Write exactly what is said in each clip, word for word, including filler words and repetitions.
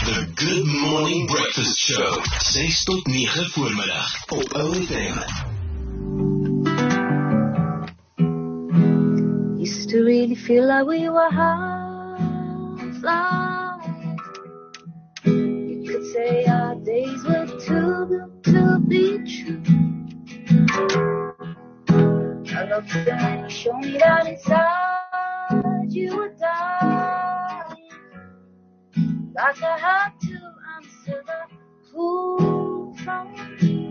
The Good Morning Breakfast Show. ses tot nege voormiddag op O F M. Used to really feel like we were half lost. You could say our days were too good to be true. I love you when you show me that inside you were dying. Like I had to answer the who from you.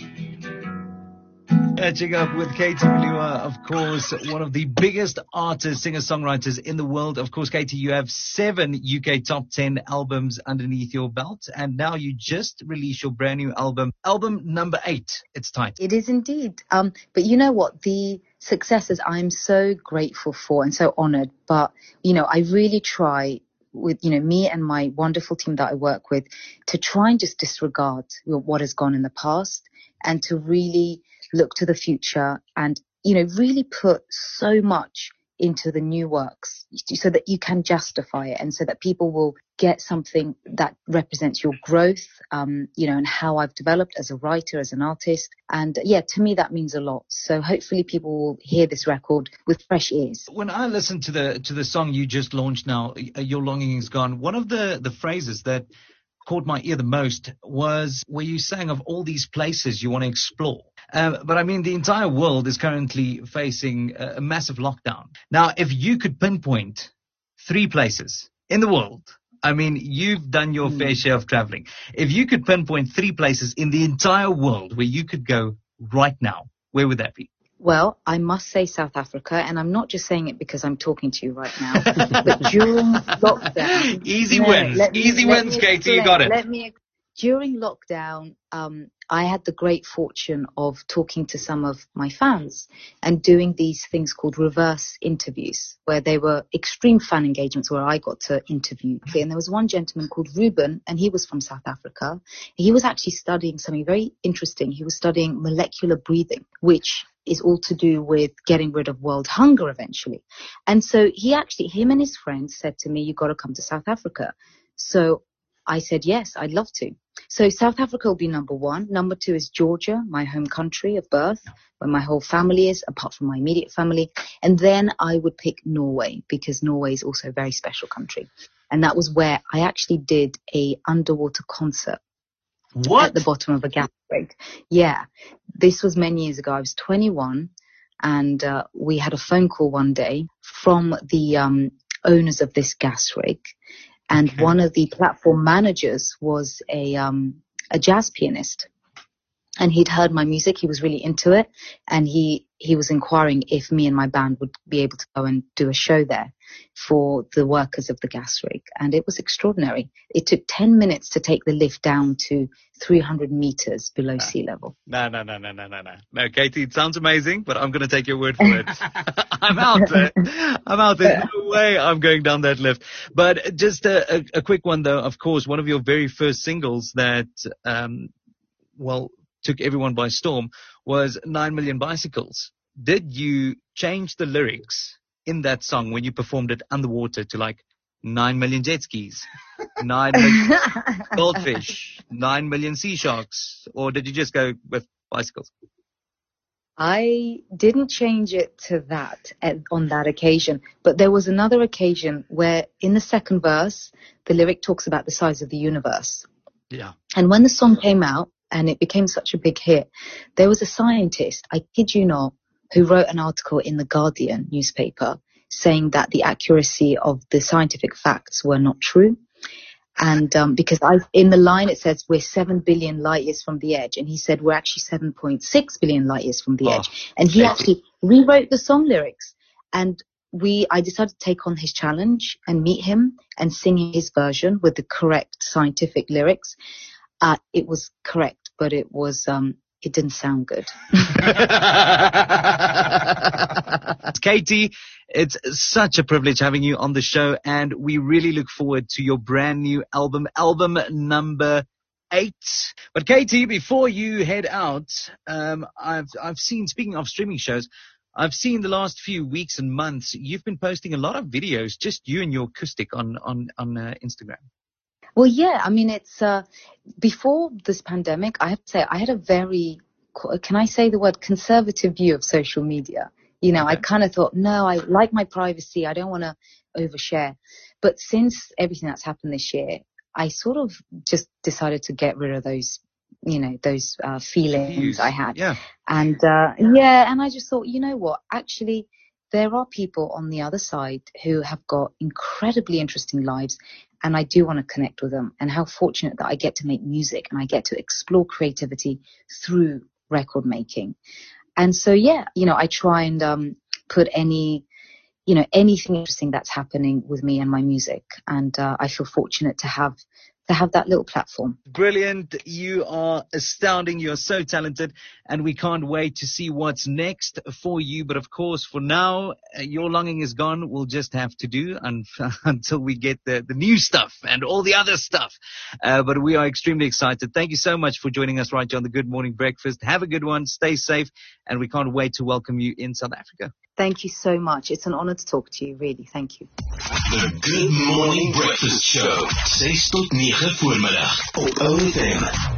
Catching up with Katie Melua, of course, one of the biggest artists, singer-songwriters in the world. Of course, Katie, you have seven U K top ten albums underneath your belt, and now you just released your brand new album, album number eight. It's tight. It is indeed. Um, but you know what? The successes I'm so grateful for and so honored. But, you know, I really try with, you know, me and my wonderful team that I work with to try and just disregard what has gone in the past and to really look to the future and, you know, really put so much into the new works so that you can justify it and so that people will get something that represents your growth, um, you know, and how I've developed as a writer, as an artist. And yeah, to me, that means a lot. So hopefully people will hear this record with fresh ears. When I listen to the, to the song you just launched now, Your Longing Is Gone, one of the, the phrases that caught my ear the most was where you sang of all these places you want to explore. Uh, but I mean, the entire world is currently facing a, a massive lockdown. Now, if you could pinpoint three places in the world, I mean, you've done your mm. fair share of traveling. If you could pinpoint three places in the entire world where you could go right now, where would that be? Well, I must say South Africa, and I'm not just saying it because I'm talking to you right now, but during lockdown... Easy no, wins. Me, Easy wins, Katie, you got it. Let me, during lockdown, um, I had the great fortune of talking to some of my fans and doing these things called reverse interviews, where they were extreme fan engagements where I got to interview. And there was one gentleman called Ruben, and he was from South Africa. He was actually studying something very interesting. He was studying molecular breathing, which is all to do with getting rid of world hunger eventually. And so he actually, him and his friends said to me, you got to come to South Africa. So I said, yes, I'd love to. So South Africa will be number one. Number two is Georgia, my home country of birth, where my whole family is, apart from my immediate family. And then I would pick Norway, because Norway is also a very special country. And that was where I actually did a underwater concert. What? At the bottom of a gas rig. Yeah. This was many years ago. I was twenty-one, and uh, we had a phone call one day from the um, owners of this gas rig. And okay. One of the platform managers was a um, a jazz pianist. And he'd heard my music. He was really into it. And he, he was inquiring if me and my band would be able to go and do a show there for the workers of the gas rig. And it was extraordinary. It took ten minutes to take the lift down to three hundred meters below no. sea level. No, no, no, no, no, no, no. No, Katie, it sounds amazing, but I'm going to take your word for it. I'm out there. I'm out there. No way I'm going down that lift. But just a, a, a quick one, though. Of course, one of your very first singles that, um, well, took everyone by storm was Nine Million Bicycles. Did you change the lyrics in that song when you performed it underwater to like nine million jet skis, nine million goldfish, nine million sea sharks, or did you just go with bicycles? I didn't change it to that at, on that occasion, but there was another occasion where in the second verse, the lyric talks about the size of the universe. Yeah. And when the song came out, and it became such a big hit, there was a scientist, I kid you not, who wrote an article in the Guardian newspaper saying that the accuracy of the scientific facts were not true. And um, because I, in the line it says we're seven billion light years from the edge, and he said we're actually seven point six billion light years from the oh, edge. And he actually rewrote the song lyrics. And we, I decided to take on his challenge and meet him and sing his version with the correct scientific lyrics. Uh, it was correct, but it was, um, it didn't sound good. Katie, it's such a privilege having you on the show, and we really look forward to your brand new album, album number eight. But Katie, before you head out, um, I've, I've seen, speaking of streaming shows, I've seen the last few weeks and months, you've been posting a lot of videos, just you and your acoustic on, on, on uh, Instagram. Well, yeah, I mean, it's, uh, before this pandemic, I have to say, I had a very, can I say the word conservative view of social media? You know, okay. I kind of thought, no, I like my privacy. I don't want to overshare. But since everything that's happened this year, I sort of just decided to get rid of those, you know, those uh, feelings Views. I had. Yeah. And, uh, yeah, and I just thought, you know what, actually, there are people on the other side who have got incredibly interesting lives, and I do want to connect with them. And how fortunate that I get to make music and I get to explore creativity through record making. And so, yeah, you know, I try and um, put any, you know, anything interesting that's happening with me and my music. And uh, I feel fortunate to have to have that little platform. Brilliant. You are astounding. You're so talented, and we can't wait to see what's next for you. But of course, for now, uh, your longing is gone. We'll just have to do un- until we get the, the new stuff and all the other stuff. Uh, but we are extremely excited. Thank you so much for joining us right here on the Good Morning Breakfast. Have a good one. Stay safe. And we can't wait to welcome you in South Africa. Thank you so much. It's an honor to talk to you, really. Thank you. The Good Morning Breakfast Show. ses tot nege voormiddag op O F M.